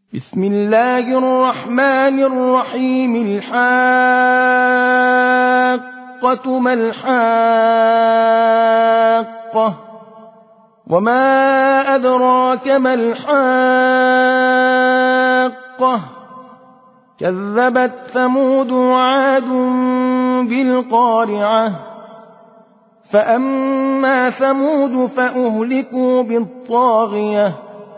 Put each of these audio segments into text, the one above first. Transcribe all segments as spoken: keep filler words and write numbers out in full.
بسم الله الرحمن الرحيم. الحاقة ما الحاقة، وما أدراك ما الحاقة. كذبت ثمود وعاد بالقارعة. فأما ثمود فأهلكوا بالطاغية،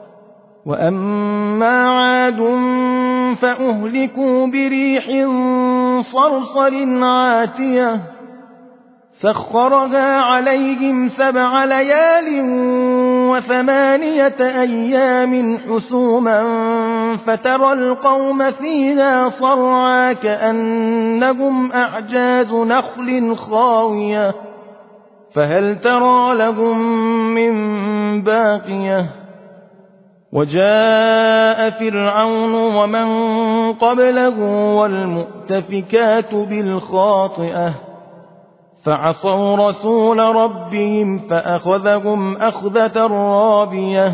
وأما عاد فأهلكوا بريح صرصر عاتية سخرها عليهم سبع ليال وثمانية أيام حسوما فترى القوم فيها صرعى كأنهم أعجاز نخل خاوية فهل ترى لهم من باقية. وجاء فرعون ومن قبله والمؤتفكات بالخاطئة فعصوا رسول ربهم فأخذهم أخذة رابية.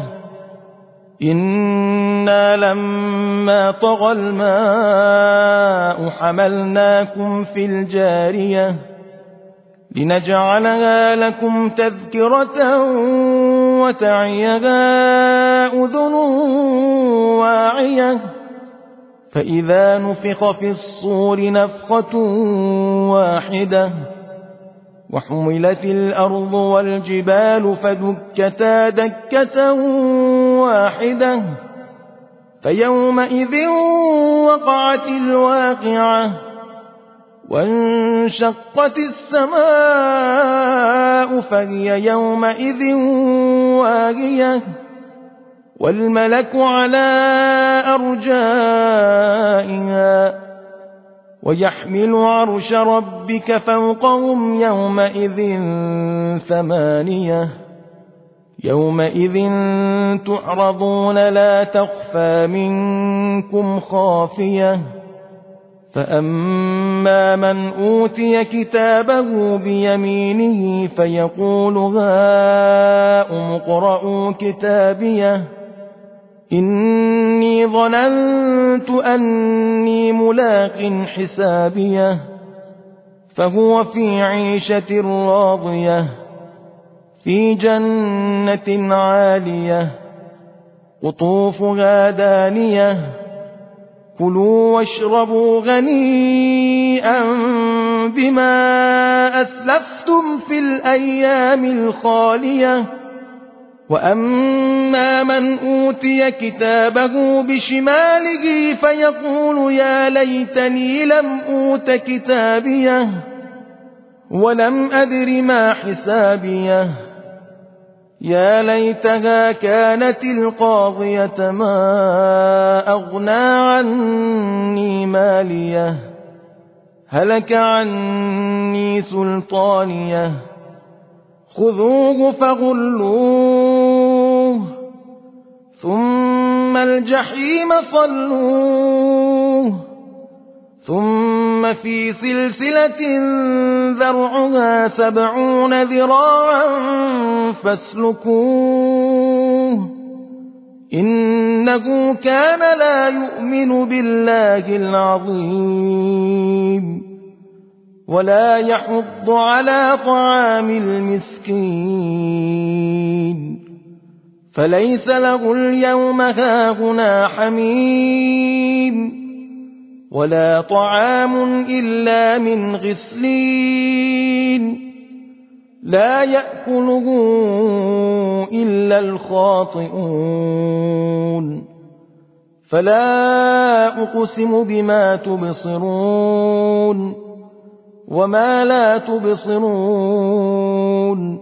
إنا لما طغى الماء حملناكم في الجارية لنجعلها لكم تذكرة وتعيها أذن واعية. فإذا نفخ في الصور نفخة واحدة وحملت الأرض والجبال فدكتا دكة واحدة فيومئذ وقعت الواقعة وانشقت السماء فهي يومئذ واهية والملك على أرجائها ويحمل عرش ربك فوقهم يومئذ ثمانية. يومئذ تعرضون لا تخفى منكم خافية. فأما من أوتي كتابه بيمينه فيقول هاؤم اقرءوا كتابيه إني ظننت أني ملاق حسابيه فهو في عيشة راضية في جنة عالية قطوفها دانية. كلوا واشربوا غنيئا بما أسلفتم في الأيام الخالية. وأما من أوتي كتابه بشماله فيقول يا ليتني لم أوت كتابيه ولم أدر ما حسابيه يا ليتها كانت القاضية ما أغنى عني ماليه هلك عني سلطانيه. خذوه فغلوه ثم الجحيم صلوه ثم في سلسلة ذرعها سبعون ذراعا فاسلكوه إنه كان لا يؤمن بالله العظيم ولا يحض على طعام المسكين. فليس له اليوم هاهنا حميم ولا طعام إلا من غسلين لا يأكله إلا الخاطئون. فلا أقسم بما تبصرون وما لا تبصرون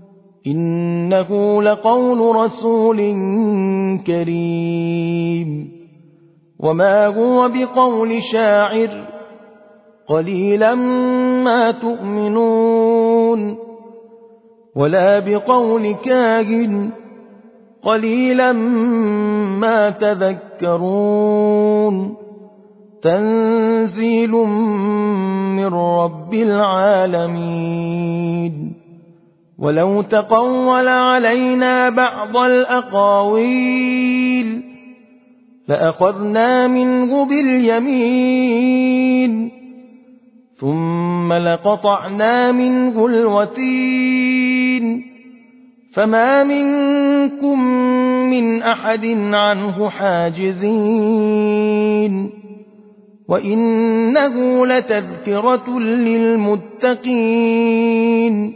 إنه لقول رسول كريم وما هو بقول شاعر قليلا ما تؤمنون ولا بقول كاهن قليلا ما تذكرون. تنزيل من رب العالمين. ولو تقول علينا بعض الأقاويل لأخذنا منه باليمين ثم لقطعنا منه الوتين فما منكم من أحد عنه حاجزين وإنه لتذكرة للمتقين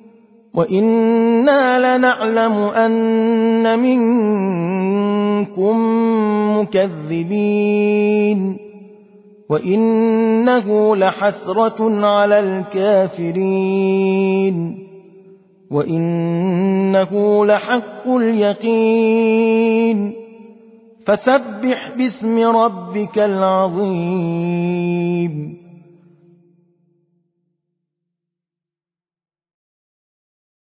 وإنا لنعلم أن منكم مكذبين وإنه لحسرة على الكافرين وإنه لحق اليقين فسبح باسم ربك العظيم